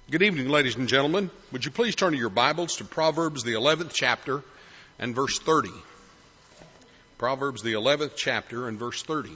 Good evening, ladies and gentlemen. Would you please turn to your Bibles to Proverbs, the 11th chapter and verse 30. Proverbs, the 11th chapter and verse 30.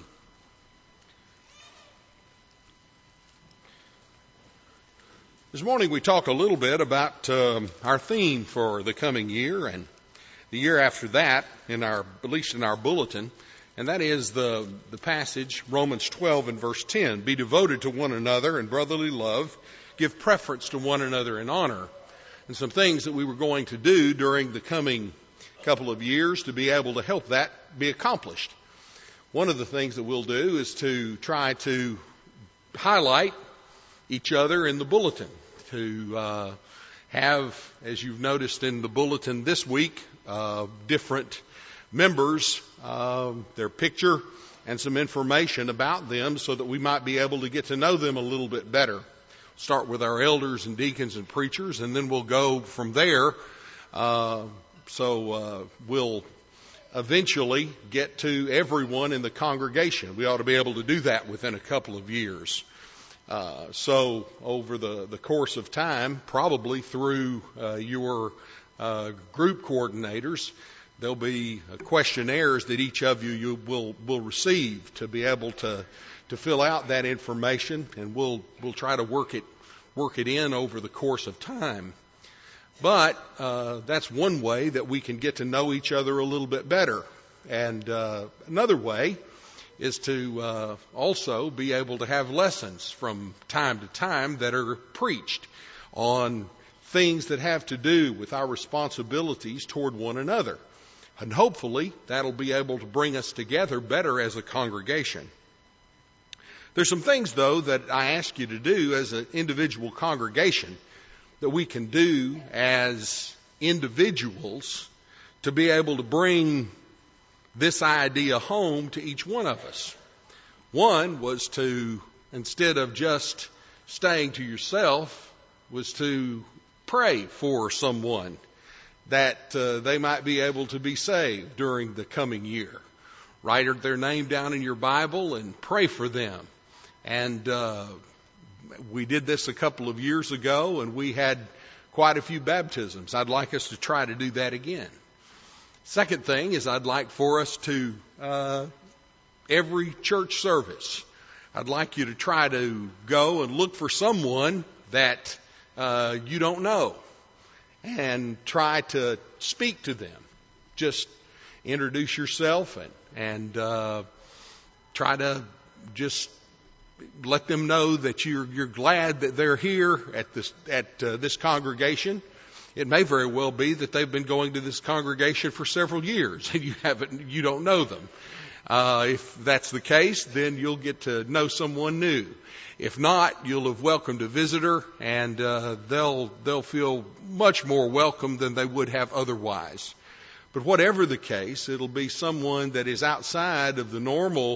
This morning we talk a little bit about our theme for the coming year and the year after that, at least in our bulletin, and that is the passage, Romans 12 and verse 10. Be devoted to one another in brotherly love. Give preference to one another in honor. And some things that we were going to do during the coming couple of years to be able to help that be accomplished. One of the things that we'll do is to try to highlight each other in the bulletin, to have, as you've noticed in the bulletin this week, different members, their picture and some information about them so that we might be able to get to know them a little bit better. Start with our elders and deacons and preachers, and then we'll go from there. So we'll eventually get to everyone in the congregation. We ought to be able to do that within a couple of years. So over the course of time, probably through your group coordinators, there'll be questionnaires that each of you will receive to be able to fill out that information, and we'll try to work it in over the course of time. But that's one way that we can get to know each other a little bit better. And another way is to also be able to have lessons from time to time that are preached on things that have to do with our responsibilities toward one another. And hopefully that'll be able to bring us together better as a congregation. There's some things, though, that I ask you to do as an individual congregation that we can do as individuals to be able to bring this idea home to each one of us. One was to, instead of just staying to yourself, was to pray for someone that they might be able to be saved during the coming year. Write their name down in your Bible and pray for them. And we did this a couple of years ago, and we had quite a few baptisms. I'd like us to try to do that again. Second thing is I'd like for us to, every church service, I'd like you to try to go and look for someone that you don't know and try to speak to them. Just introduce yourself and try to just let them know that you're glad that they're here at this congregation. It may very well be that they've been going to this congregation for several years and you don't know them. If that's the case, then you'll get to know someone new. If not, you'll have welcomed a visitor, and they'll feel much more welcome than they would have otherwise. But whatever the case, it'll be someone that is outside of the normal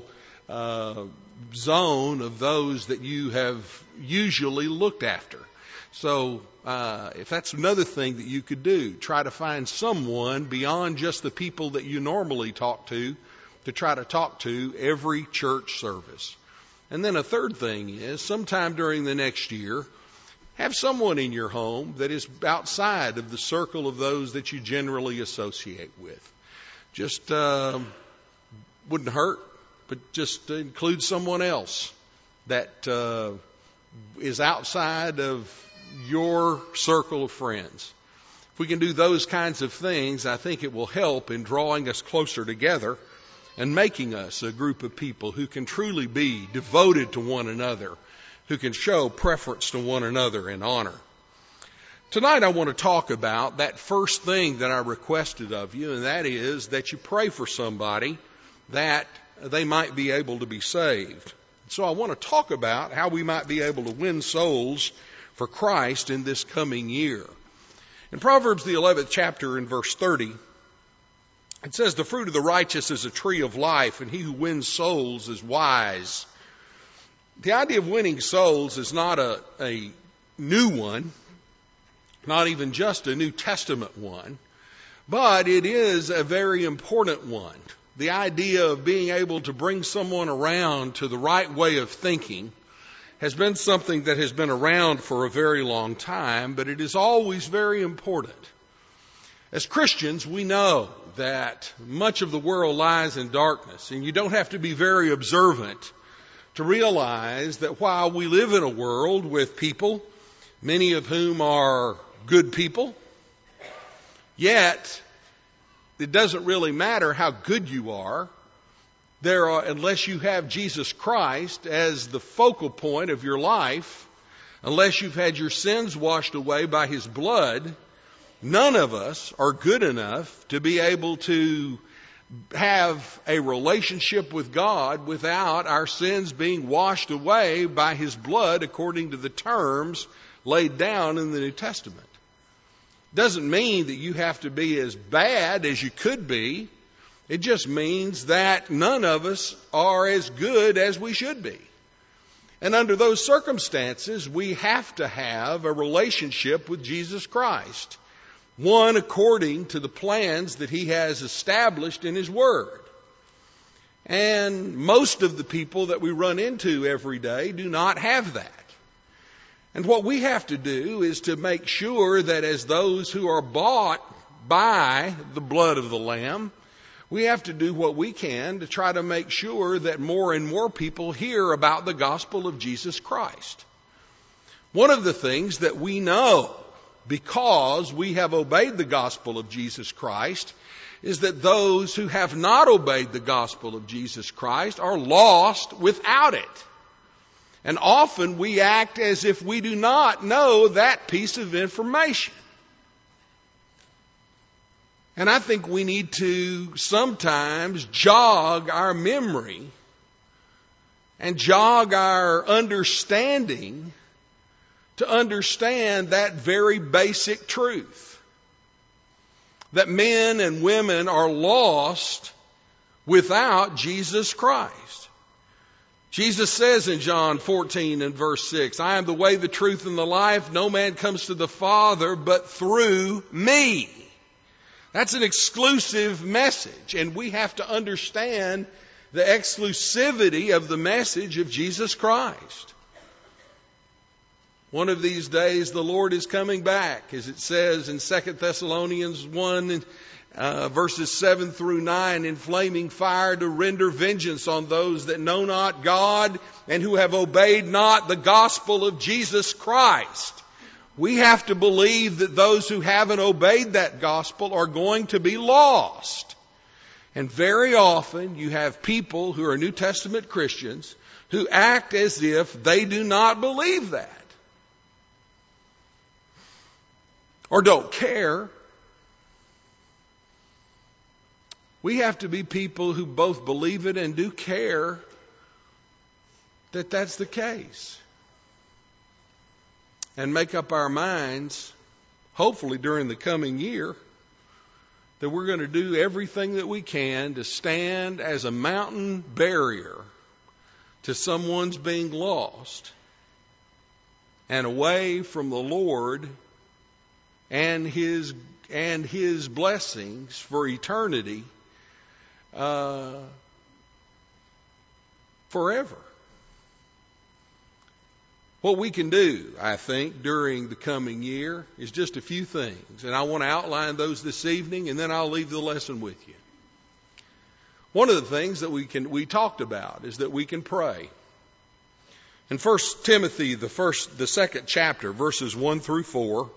zone of those that you have usually looked after. So if that's another thing that you could do, try to find someone beyond just the people that you normally talk to try to talk to every church service. And then a third thing is, sometime during the next year, have someone in your home that is outside of the circle of those that you generally associate with. Just wouldn't hurt, but just include someone else that is outside of your circle of friends. If we can do those kinds of things, I think it will help in drawing us closer together and making us a group of people who can truly be devoted to one another, who can show preference to one another in honor. Tonight I want to talk about that first thing that I requested of you, and that is that you pray for somebody that they might be able to be saved. So I want to talk about how we might be able to win souls for Christ in this coming year. In Proverbs, the 11th chapter, in verse 30, it says, "The fruit of the righteous is a tree of life, and he who wins souls is wise." The idea of winning souls is not a new one, not even just a New Testament one, but it is a very important one. The idea of being able to bring someone around to the right way of thinking has been something that has been around for a very long time, but it is always very important. As Christians, we know that much of the world lies in darkness, and you don't have to be very observant to realize that while we live in a world with people, many of whom are good people, yet it doesn't really matter how good you are. Unless you have Jesus Christ as the focal point of your life, unless you've had your sins washed away by His blood, none of us are good enough to be able to have a relationship with God without our sins being washed away by His blood according to the terms laid down in the New Testament. Doesn't mean that you have to be as bad as you could be. It just means that none of us are as good as we should be. And under those circumstances, we have to have a relationship with Jesus Christ. One according to the plans that He has established in His Word. And most of the people that we run into every day do not have that. And what we have to do is to make sure that as those who are bought by the blood of the Lamb, we have to do what we can to try to make sure that more and more people hear about the gospel of Jesus Christ. One of the things that we know, because we have obeyed the gospel of Jesus Christ, is that those who have not obeyed the gospel of Jesus Christ are lost without it. And often we act as if we do not know that piece of information. And I think we need to sometimes jog our memory and jog our understanding to understand that very basic truth. That men and women are lost without Jesus Christ. Jesus says in John 14 and verse 6, I am the way, the truth, and the life. No man comes to the Father but through me. That's an exclusive message, and we have to understand the exclusivity of the message of Jesus Christ. One of these days the Lord is coming back, as it says in 2 Thessalonians 1 verses 7 through 9, in flaming fire to render vengeance on those that know not God and who have obeyed not the gospel of Jesus Christ. We have to believe that those who haven't obeyed that gospel are going to be lost. And very often you have people who are New Testament Christians who act as if they do not believe that. Or don't care. We have to be people who both believe it and do care that that's the case. And make up our minds, hopefully during the coming year, that we're going to do everything that we can to stand as a mountain barrier to someone's being lost and away from the Lord and His blessings for eternity forever. What we can do, I think, during the coming year is just a few things. And I want to outline those this evening, and then I'll leave the lesson with you. One of the things that we talked about is that we can pray. In 1 Timothy, the second chapter, verses 1 through 4,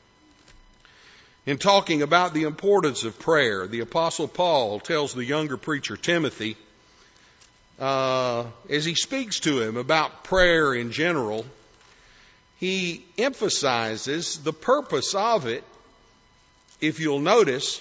in talking about the importance of prayer, the Apostle Paul tells the younger preacher Timothy, as he speaks to him about prayer in general, he emphasizes the purpose of it. If you'll notice,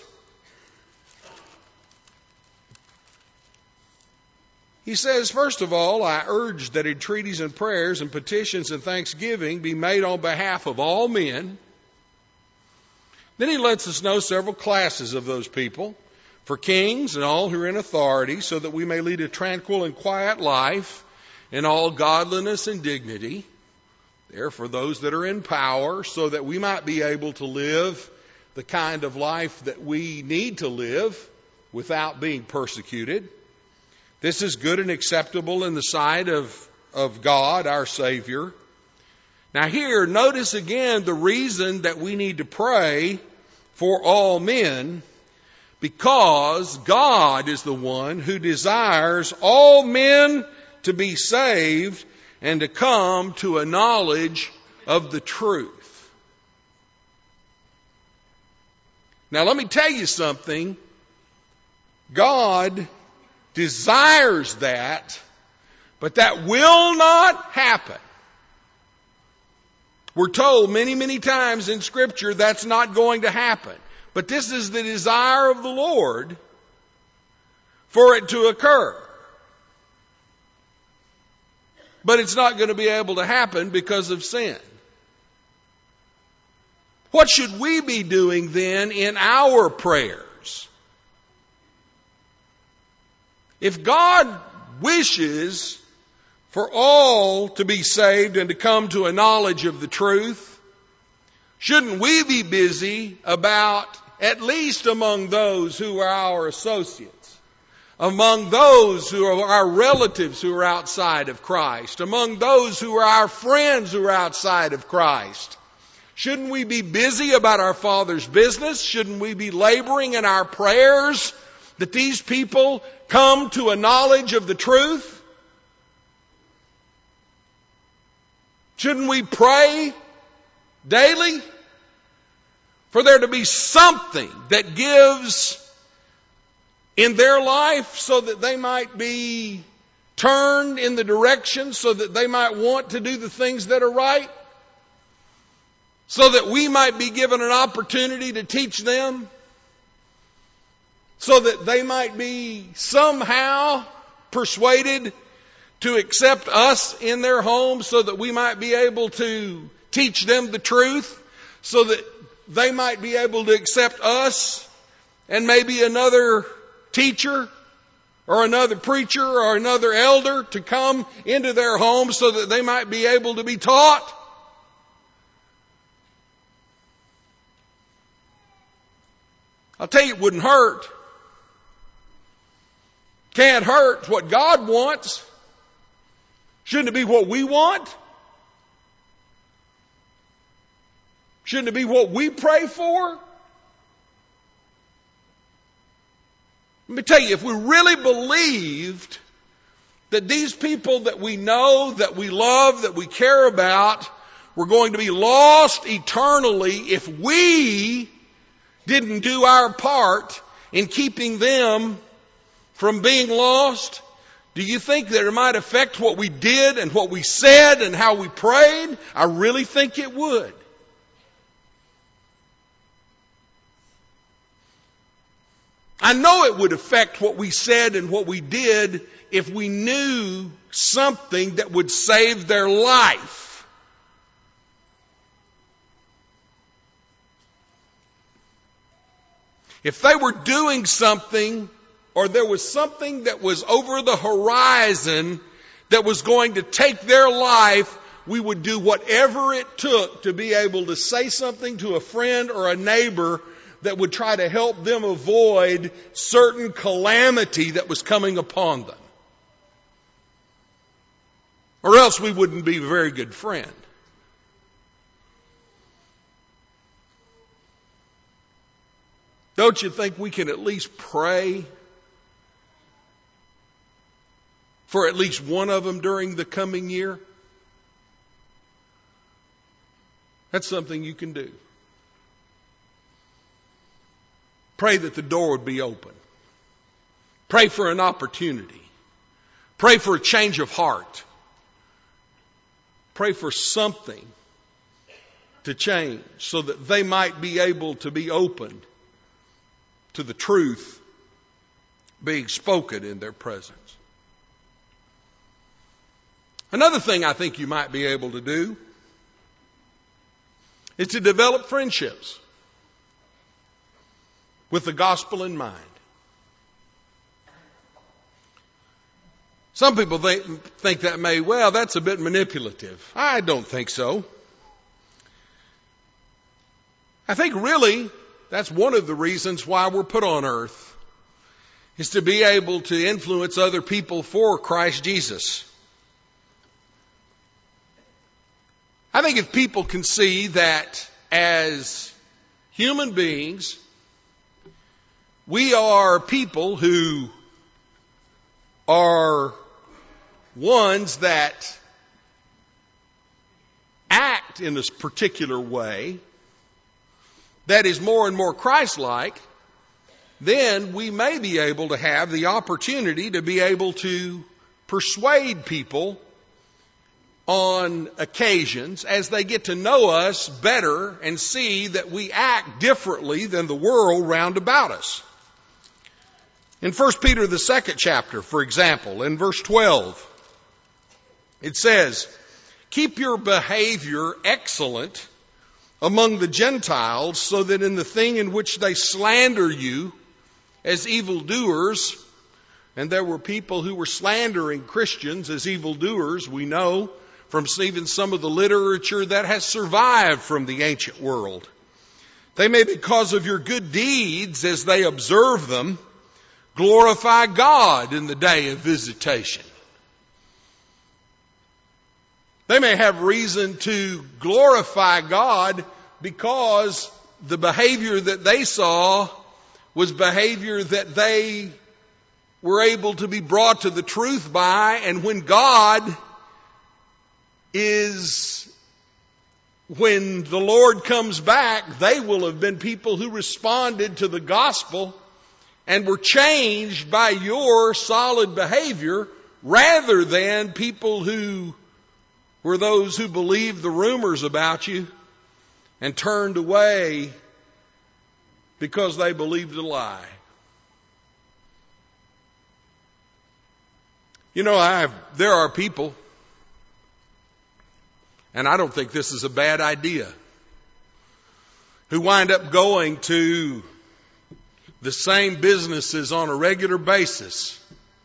he says, first of all, I urge that entreaties and prayers and petitions and thanksgiving be made on behalf of all men. Then he lets us know several classes of those people, for kings and all who are in authority, so that we may lead a tranquil and quiet life in all godliness and dignity. There for those that are in power, so that we might be able to live the kind of life that we need to live without being persecuted. This is good and acceptable in the sight of of God, our Savior. Now here, notice again the reason that we need to pray for all men, because God is the one who desires all men to be saved and to come to a knowledge of the truth. Now let me tell you something. God desires that, but that will not happen. We're told many, many times in Scripture that's not going to happen. But this is the desire of the Lord for it to occur. But it's not going to be able to happen because of sin. What should we be doing then in our prayers? If God wishes for all to be saved and to come to a knowledge of the truth, shouldn't we be busy about, at least among those who are our associates, among those who are our relatives who are outside of Christ, among those who are our friends who are outside of Christ? Shouldn't we be busy about our Father's business? Shouldn't we be laboring in our prayers that these people come to a knowledge of the truth? Shouldn't we pray daily for there to be something that gives in their life so that they might be turned in the direction, so that they might want to do the things that are right, so that we might be given an opportunity to teach them, so that they might be somehow persuaded to accept us in their homes, so that we might be able to teach them the truth, so that they might be able to accept us and maybe another teacher or another preacher or another elder to come into their homes so that they might be able to be taught. I'll tell you, it wouldn't hurt. Can't hurt what God wants. Shouldn't it be what we want? Shouldn't it be what we pray for? Let me tell you, if we really believed that these people that we know, that we love, that we care about, were going to be lost eternally if we didn't do our part in keeping them from being lost, do you think that it might affect what we did and what we said and how we prayed? I really think it would. I know it would affect what we said and what we did if we knew something that would save their life. If they were doing something, or there was something that was over the horizon that was going to take their life, we would do whatever it took to be able to say something to a friend or a neighbor that would try to help them avoid certain calamity that was coming upon them. Or else we wouldn't be a very good friend. Don't you think we can at least pray for at least one of them during the coming year? That's something you can do. Pray that the door would be open. Pray for an opportunity. Pray for a change of heart. Pray for something to change so that they might be able to be opened to the truth being spoken in their presence. Another thing I think you might be able to do is to develop friendships with the gospel in mind. Some people think that that's a bit manipulative. I don't think so. I think really that's one of the reasons why we're put on earth, is to be able to influence other people for Christ Jesus. I think if people can see that as human beings, we are people who are ones that act in this particular way that is more and more Christ-like, then we may be able to have the opportunity to be able to persuade people on occasions as they get to know us better and see that we act differently than the world round about us. In 1 Peter, the 2nd chapter, for example, in verse 12, it says, "Keep your behavior excellent among the Gentiles, so that in the thing in which they slander you as evildoers," and there were people who were slandering Christians as evildoers, we know, from even some of the literature that has survived from the ancient world. "They may, because of your good deeds as they observe them, glorify God in the day of visitation." They may have reason to glorify God because the behavior that they saw was behavior that they were able to be brought to the truth by, and when the Lord comes back, they will have been people who responded to the gospel and were changed by your solid behavior, rather than people who were those who believed the rumors about you and turned away because they believed a lie. You know, there are people, and I don't think this is a bad idea, who wind up going to the same businesses on a regular basis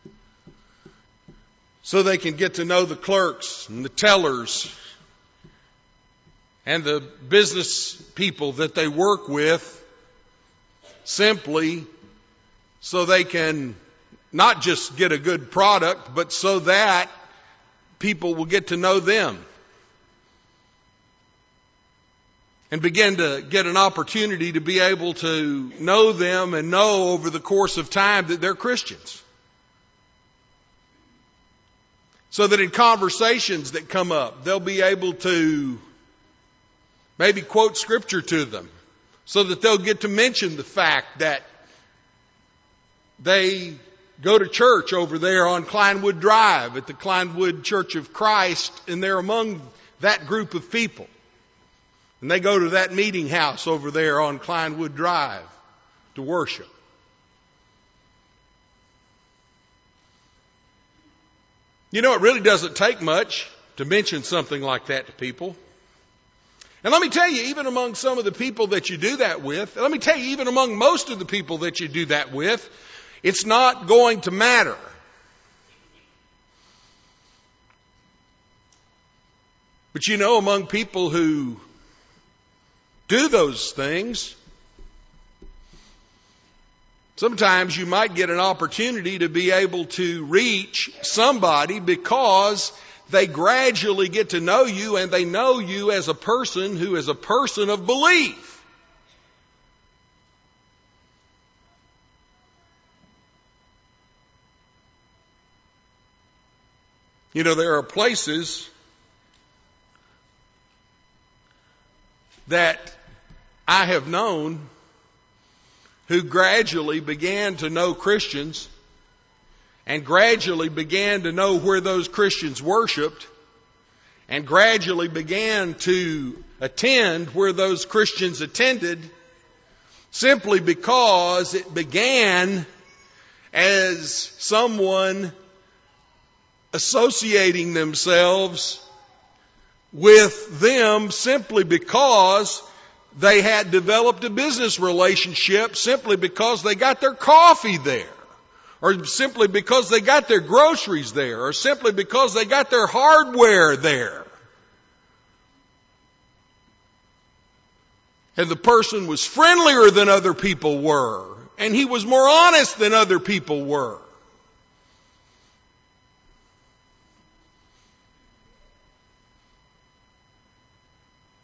so they can get to know the clerks and the tellers and the business people that they work with, simply so they can not just get a good product, but so that people will get to know them and begin to get an opportunity to be able to know them and know over the course of time that they're Christians. So that in conversations that come up, they'll be able to maybe quote scripture to them, so that they'll get to mention the fact that they go to church over there on Kleinwood Drive at the Kleinwood Church of Christ, and they're among that group of people. And they go to that meeting house over there on Kleinwood Drive to worship. You know, it really doesn't take much to mention something like that to people. And let me tell you, even among some of the people that you do that with, let me tell you, even among most of the people that you do that with, it's not going to matter. But you know, among people who do those things, sometimes you might get an opportunity to be able to reach somebody because they gradually get to know you, and they know you as a person who is a person of belief. You know, there are places that I have known who gradually began to know Christians and gradually began to know where those Christians worshiped and gradually began to attend where those Christians attended, simply because it began as someone associating themselves with them simply because they had developed a business relationship, simply because they got their coffee there, or simply because they got their groceries there, or simply because they got their hardware there. And the person was friendlier than other people were, and he was more honest than other people were.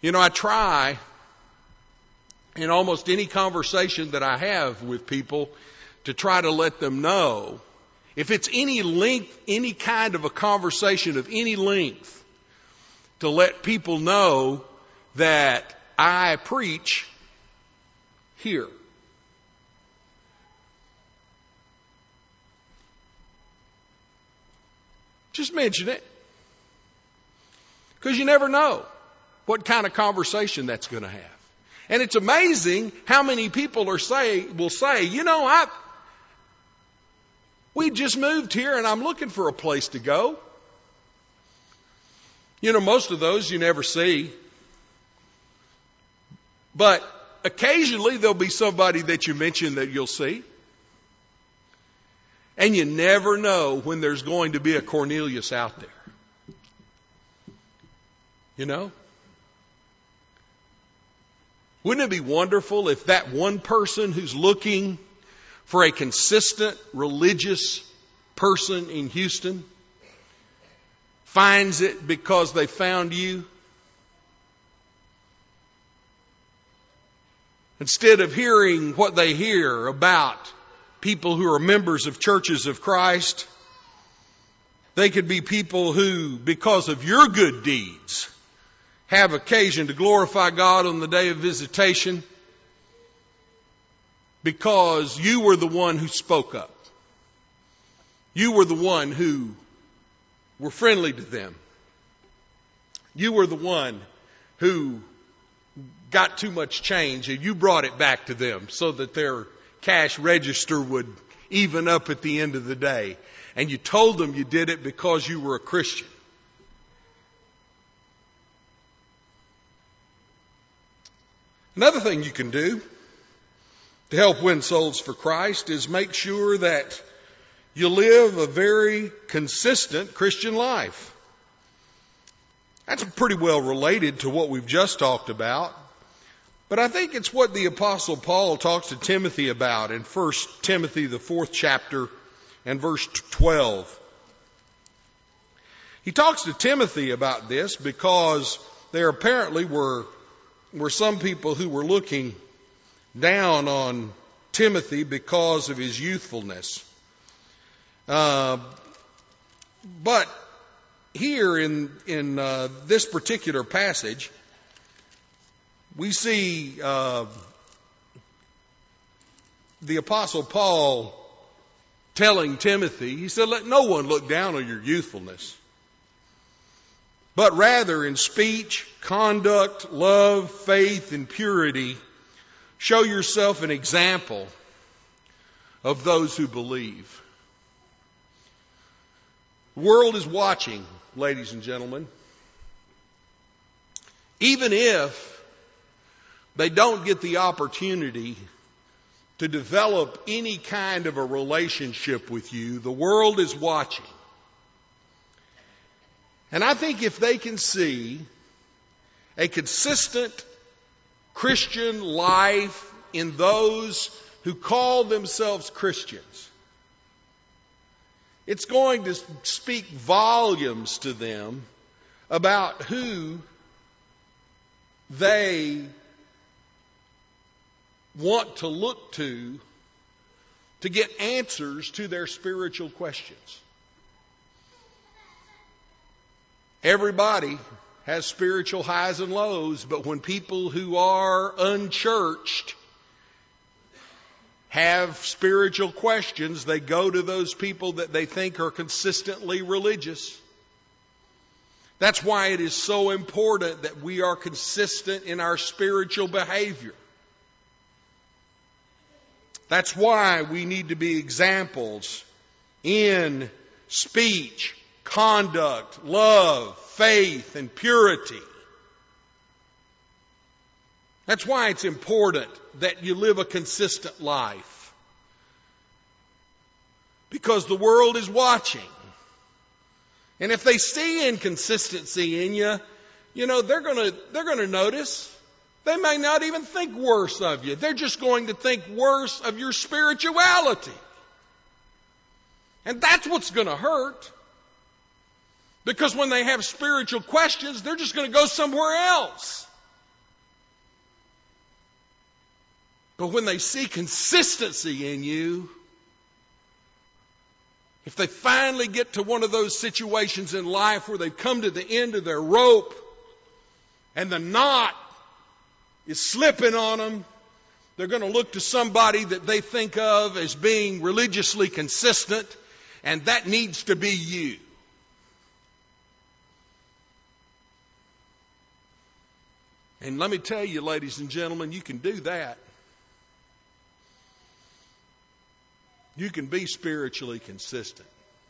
I try in almost any conversation that I have with people to try to let them know, if it's any length, any kind of a conversation of any length, to let people know that I preach here. Just mention it. Because you never know what kind of conversation that's going to have. And it's amazing how many people will say, we just moved here and I'm looking for a place to go. Most of those you never see. But occasionally there'll be somebody that you mention that you'll see. And you never know when there's going to be a Cornelius out there. Wouldn't it be wonderful if that one person who's looking for a consistent religious person in Houston finds it because they found you? Instead of hearing what they hear about people who are members of churches of Christ, they could be people who, because of your good deeds, have occasion to glorify God on the day of visitation because you were the one who spoke up. You were the one who were friendly to them. You were the one who got too much change and you brought it back to them so that their cash register would even up at the end of the day. And you told them you did it because you were a Christian. Another thing you can do to help win souls for Christ is make sure that you live a very consistent Christian life. That's pretty well related to what we've just talked about. But I think it's what the Apostle Paul talks to Timothy about in 1 Timothy, the 4th chapter and verse 12. He talks to Timothy about this because there apparently were some people who were looking down on Timothy because of his youthfulness. But here in this particular passage, we see the Apostle Paul telling Timothy, he said, let no one look down on your youthfulness, but rather in speech, conduct, love, faith, and purity, show yourself an example of those who believe. The world is watching, ladies and gentlemen. Even if they don't get the opportunity to develop any kind of a relationship with you, the world is watching. And I think if they can see a consistent Christian life in those who call themselves Christians, it's going to speak volumes to them about who they want to look to get answers to their spiritual questions. Everybody has spiritual highs and lows, but when people who are unchurched have spiritual questions, they go to those people that they think are consistently religious. That's why it is so important that we are consistent in our spiritual behavior. That's why we need to be examples in speech, conduct, love, faith, and purity. That's why it's important that you live a consistent life. Because the world is watching. And if they see inconsistency in you, they're going to notice. They may not even think worse of you. They're just going to think worse of your spirituality. And that's what's going to hurt. Because when they have spiritual questions, they're just going to go somewhere else. But when they see consistency in you, if they finally get to one of those situations in life where they've come to the end of their rope and the knot is slipping on them, they're going to look to somebody that they think of as being religiously consistent, and that needs to be you. And let me tell you, ladies and gentlemen, you can do that. You can be spiritually consistent.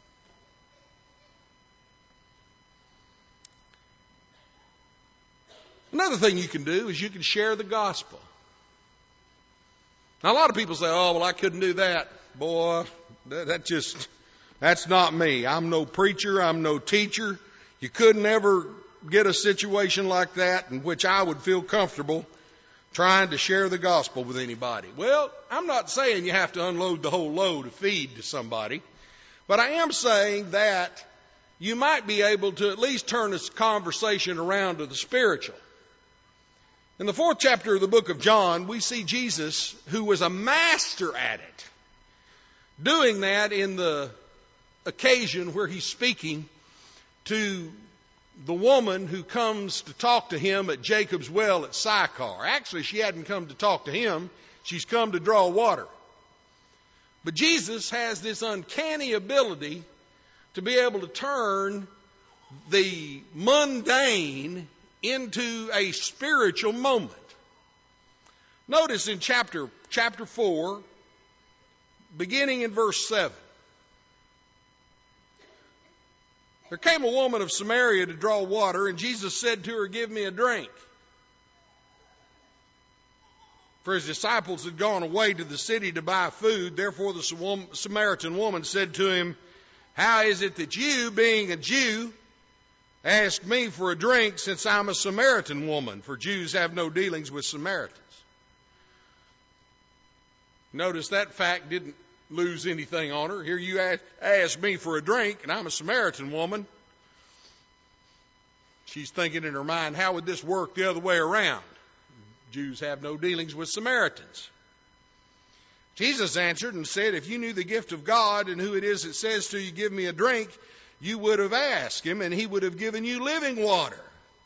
Another thing you can do is you can share the gospel. Now, a lot of people say, oh, well, I couldn't do that. Boy, that's not me. I'm no preacher. I'm no teacher. You couldn't ever get a situation like that in which I would feel comfortable trying to share the gospel with anybody. Well, I'm not saying you have to unload the whole load to feed to somebody, but I am saying that you might be able to at least turn this conversation around to the spiritual. In the 4th chapter of the book of John, we see Jesus, who was a master at it, doing that in the occasion where he's speaking to the woman who comes to talk to him at Jacob's well at Sychar. Actually, she hadn't come to talk to him. She's come to draw water. But Jesus has this uncanny ability to be able to turn the mundane into a spiritual moment. Notice in chapter 4, beginning in verse 7. There came a woman of Samaria to draw water, and Jesus said to her, give me a drink. For his disciples had gone away to the city to buy food. Therefore the Samaritan woman said to him, how is it that you, being a Jew, ask me for a drink, since I'm a Samaritan woman? For Jews have no dealings with Samaritans. Notice that fact didn't lose anything on her. Here you ask me for a drink, and I'm a Samaritan woman. She's thinking in her mind, how would this work the other way around? Jews have no dealings with Samaritans. Jesus answered and said, if you knew the gift of God and who it is that says to you, give me a drink, you would have asked him, and he would have given you living water.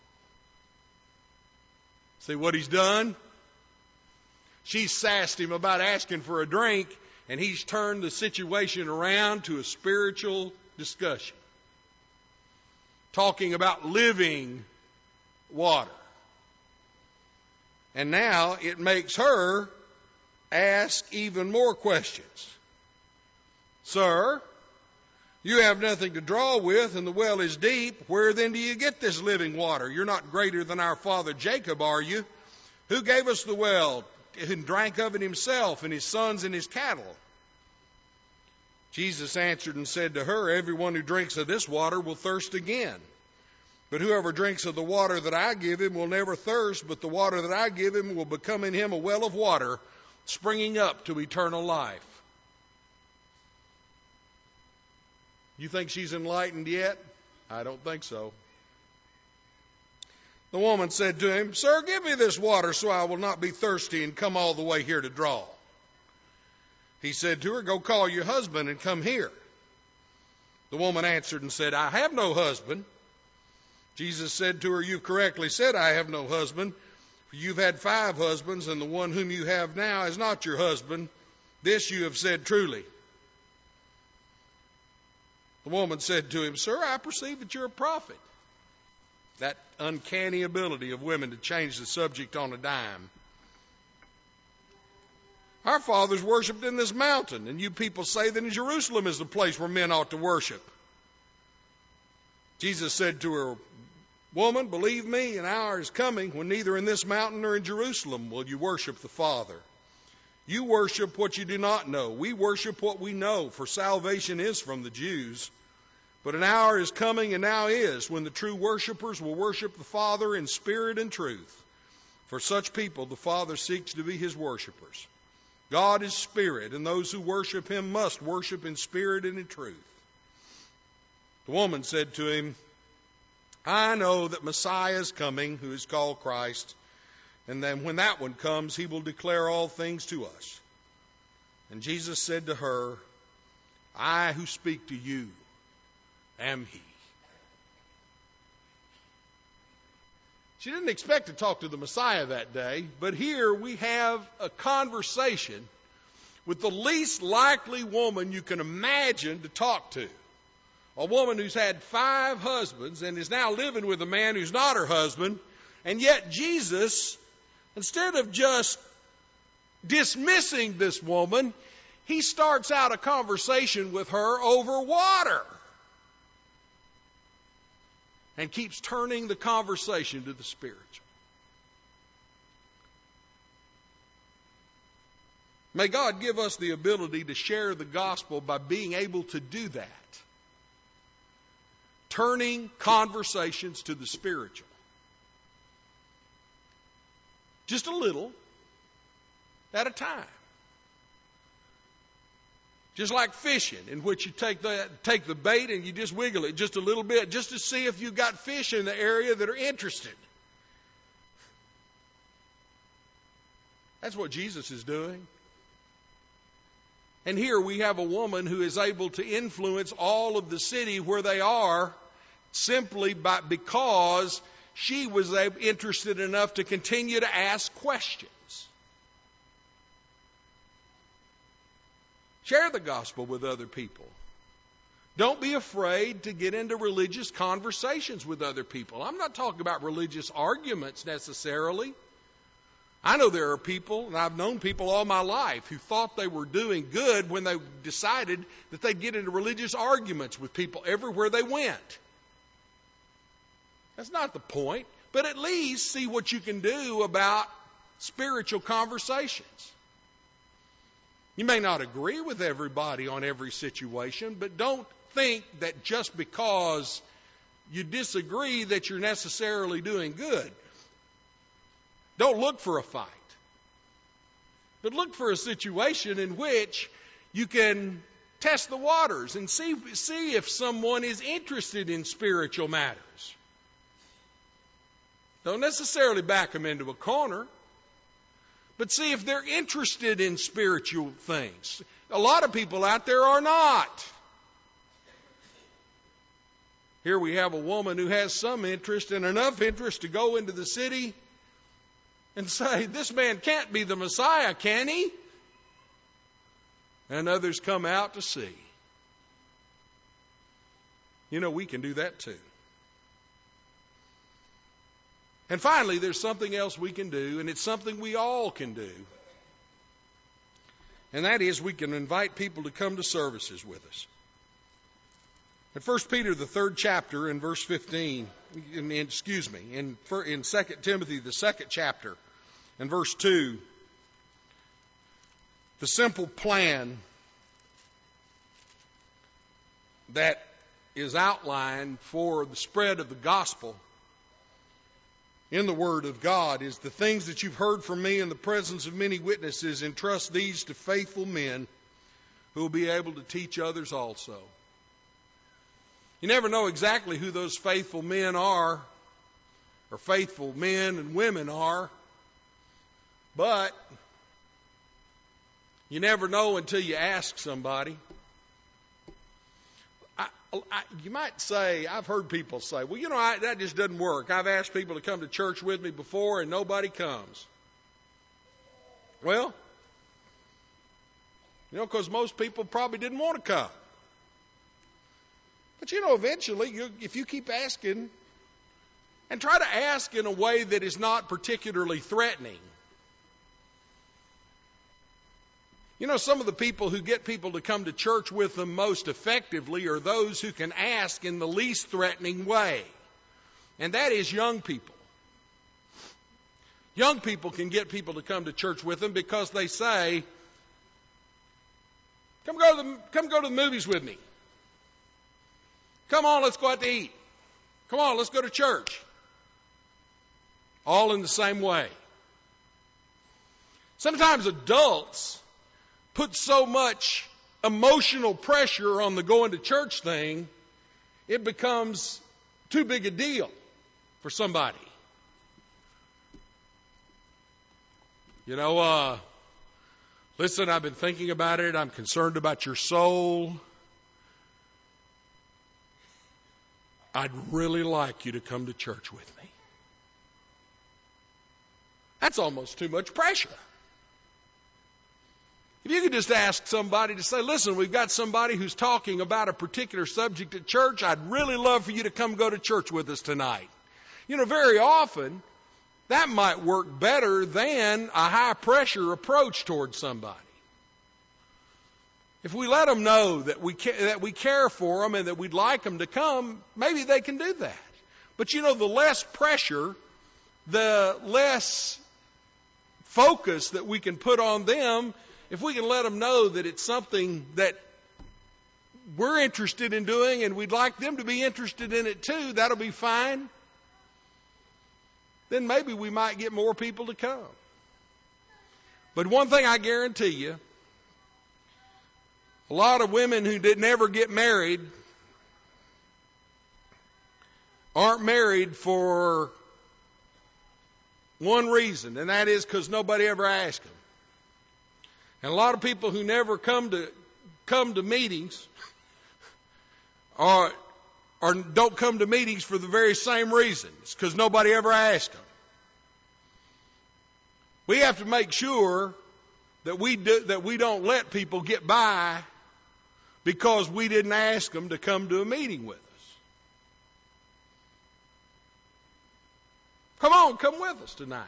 See what he's done? She sassed him about asking for a drink, and he's turned the situation around to a spiritual discussion, talking about living water. And now it makes her ask even more questions. Sir, you have nothing to draw with, and the well is deep. Where then do you get this living water? You're not greater than our father Jacob, are you? Who gave us the well and drank of it himself, and his sons and his cattle? Jesus answered and said to her, everyone who drinks of this water will thirst again. But whoever drinks of the water that I give him will never thirst, but the water that I give him will become in him a well of water, springing up to eternal life. You think she's enlightened yet? I don't think so. The woman said to him, Sir, give me this water so I will not be thirsty and come all the way here to draw. He said to her, Go call your husband and come here. The woman answered and said, I have no husband. Jesus said to her, You've correctly said, I have no husband. For you've had 5 husbands, and the one whom you have now is not your husband. This you have said truly. The woman said to him, Sir, I perceive that you're a prophet. That uncanny ability of women to change the subject on a dime. Our fathers worshipped in this mountain, and you people say that in Jerusalem is the place where men ought to worship. Jesus said to her, Woman, believe me, an hour is coming when neither in this mountain nor in Jerusalem will you worship the Father. You worship what you do not know. We worship what we know, for salvation is from the Jews. But an hour is coming, and now is, when the true worshipers will worship the Father in spirit and truth. For such people the Father seeks to be his worshipers. God is spirit, and those who worship him must worship in spirit and in truth. The woman said to him, I know that Messiah is coming, who is called Christ. And then when that one comes, he will declare all things to us. And Jesus said to her, I who speak to you am he. She didn't expect to talk to the Messiah that day, but here we have a conversation with the least likely woman you can imagine to talk to. A woman who's had 5 husbands and is now living with a man who's not her husband. And yet Jesus, instead of just dismissing this woman, he starts out a conversation with her over water. And keeps turning the conversation to the spiritual. May God give us the ability to share the gospel by being able to do that. Turning conversations to the spiritual. Just a little at a time. Just like fishing, in which you take the bait and you just wiggle it just a little bit, just to see if you've got fish in the area that are interested. That's what Jesus is doing. And here we have a woman who is able to influence all of the city where they are simply because she was interested enough to continue to ask questions. Share the gospel with other people. Don't be afraid to get into religious conversations with other people. I'm not talking about religious arguments necessarily. I know there are people, and I've known people all my life, who thought they were doing good when they decided that they'd get into religious arguments with people everywhere they went. That's not the point, but at least see what you can do about spiritual conversations. You may not agree with everybody on every situation, but don't think that just because you disagree that you're necessarily doing good. Don't look for a fight, but look for a situation in which you can test the waters and see if someone is interested in spiritual matters. Don't necessarily back them into a corner, but see if they're interested in spiritual things. A lot of people out there are not. Here we have a woman who has some interest and enough interest to go into the city and say, this man can't be the Messiah, can he? And others come out to see. You know, we can do that too. And finally, there's something else we can do, and it's something we all can do. And that is we can invite people to come to services with us. In 1 Peter, the 3rd chapter, in verse 15, in 2 Timothy, the 2nd chapter, and verse 2, the simple plan that is outlined for the spread of the gospel in the Word of God is the things that you've heard from me in the presence of many witnesses, entrust these to faithful men who will be able to teach others also. You never know exactly who those faithful men are, or faithful men and women are, but you never know until you ask somebody. You might say, I've heard people say, well, that just doesn't work. I've asked people to come to church with me before and nobody comes. Well, because most people probably didn't want to come. But eventually, if you keep asking, and try to ask in a way that is not particularly threatening. Some of the people who get people to come to church with them most effectively are those who can ask in the least threatening way. And that is young people. Young people can get people to come to church with them because they say, come go to the movies with me. Come on, let's go out to eat. Come on, let's go to church. All in the same way. Sometimes adults put so much emotional pressure on the going to church thing, it becomes too big a deal for somebody. Listen, I've been thinking about it. I'm concerned about your soul. I'd really like you to come to church with me. That's almost too much pressure. If you could just ask somebody to say, listen, we've got somebody who's talking about a particular subject at church. I'd really love for you to come go to church with us tonight. Very often, that might work better than a high-pressure approach towards somebody. If we let them know that we care for them and that we'd like them to come, maybe they can do that. But the less pressure, the less focus that we can put on them, if we can let them know that it's something that we're interested in doing and we'd like them to be interested in it too, that'll be fine. Then maybe we might get more people to come. But one thing I guarantee you, a lot of women who never get married aren't married for one reason, and that is because nobody ever asked them. And a lot of people who never come to meetings or don't come to meetings for the very same reasons, because nobody ever asked them. We have to make sure that we don't let people get by because we didn't ask them to come to a meeting with us. Come on, come with us tonight.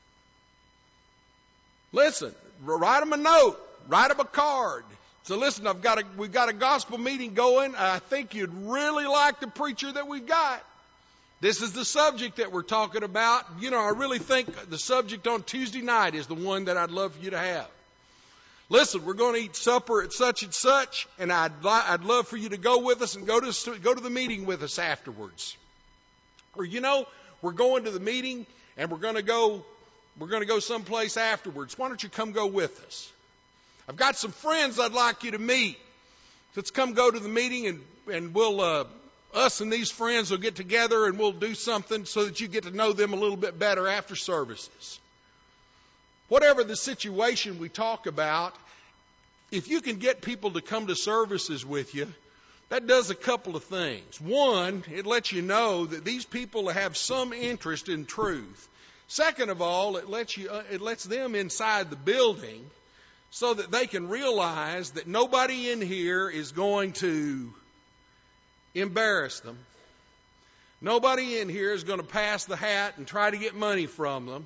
Listen, write them a note, write them a card. So listen, we've got a gospel meeting going. I think you'd really like the preacher that we've got. This is the subject that we're talking about. I really think the subject on Tuesday night is the one that I'd love for you to have. Listen, we're going to eat supper at such and such, and I'd love for you to go with us and go to the meeting with us afterwards. Or we're going to the meeting and we're going to go someplace afterwards. Why don't you come go with us? I've got some friends I'd like you to meet. Let's come go to the meeting and we'll us and these friends will get together and we'll do something so that you get to know them a little bit better after services. Whatever the situation we talk about, if you can get people to come to services with you, that does a couple of things. One, it lets you know that these people have some interest in truth. Second of all, it lets them inside the building so that they can realize that nobody in here is going to embarrass them. Nobody in here is going to pass the hat and try to get money from them.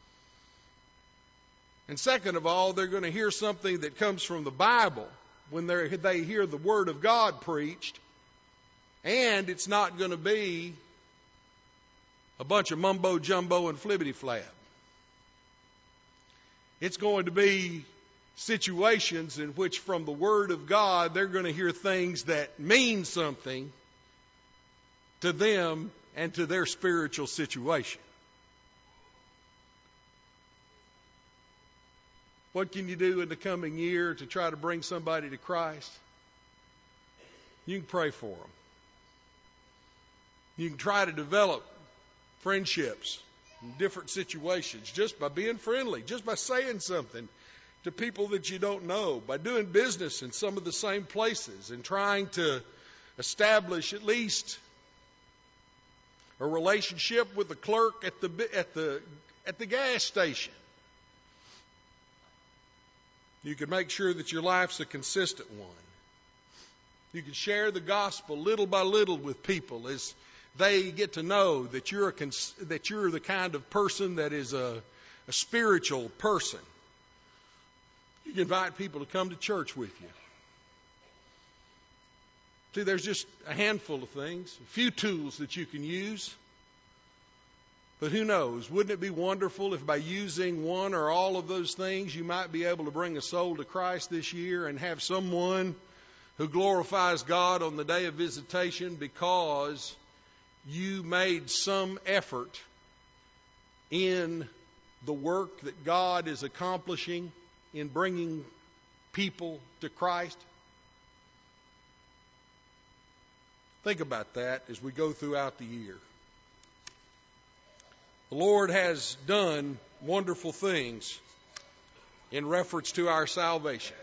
And second of all, they're going to hear something that comes from the Bible when they hear the Word of God preached. And it's not going to be a bunch of mumbo jumbo and flibbity flab. It's going to be situations in which from the Word of God they're going to hear things that mean something to them and to their spiritual situation. What can you do in the coming year to try to bring somebody to Christ? You can pray for them. You can try to develop friendships in different situations just by being friendly, just by saying something to people that you don't know, by doing business in some of the same places and trying to establish at least a relationship with the clerk at the gas station. You can make sure that your life's a consistent one. You can share the gospel little by little with people as they get to know that you're the kind of person that is a spiritual person. You can invite people to come to church with you. See, there's just a handful of things, a few tools that you can use. But who knows? Wouldn't it be wonderful if by using one or all of those things you might be able to bring a soul to Christ this year and have someone who glorifies God on the day of visitation because you made some effort in the work that God is accomplishing in bringing people to Christ? Think about that as we go throughout the year. The Lord has done wonderful things in reference to our salvation.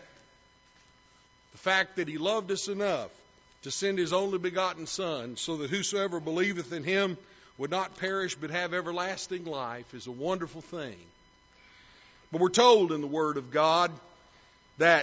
The fact that He loved us enough to send His only begotten Son so that whosoever believeth in Him would not perish but have everlasting life is a wonderful thing. But we're told in the Word of God that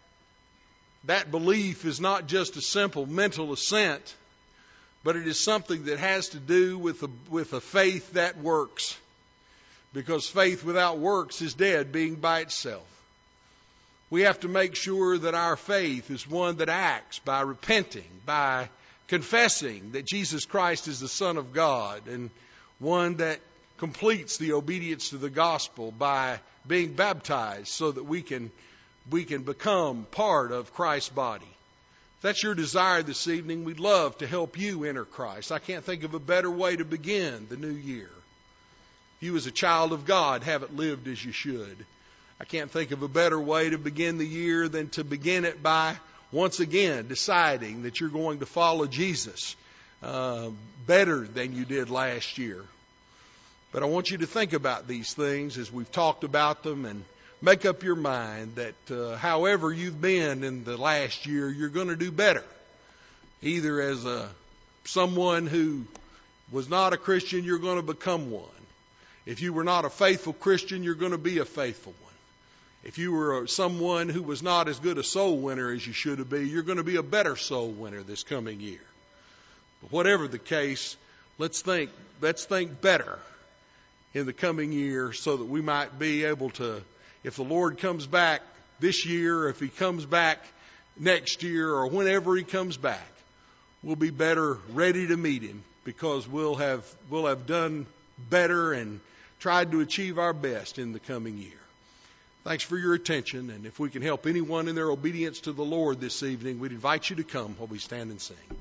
that belief is not just a simple mental assent, but it is something that has to do with a faith that works. Because faith without works is dead, being by itself. We have to make sure that our faith is one that acts by repenting, by confessing that Jesus Christ is the Son of God, and one that completes the obedience to the gospel by being baptized so that we can become part of Christ's body. If that's your desire this evening, we'd love to help you enter Christ. I can't think of a better way to begin the new year. If you as a child of God haven't lived as you should, I can't think of a better way to begin the year than to begin it by once again deciding that you're going to follow Jesus better than you did last year. But I want you to think about these things as we've talked about them, and make up your mind that however you've been in the last year, you're going to do better. Either as someone who was not a Christian, you're going to become one. If you were not a faithful Christian, you're going to be a faithful one. If you were someone who was not as good a soul winner as you should be, you're going to be a better soul winner this coming year. But whatever the case, let's think better in the coming year so that we might be able to, if the Lord comes back this year, if He comes back next year, or whenever He comes back, we'll be better ready to meet Him because we'll have done better and tried to achieve our best in the coming year. Thanks for your attention, and if we can help anyone in their obedience to the Lord this evening, we'd invite you to come while we stand and sing.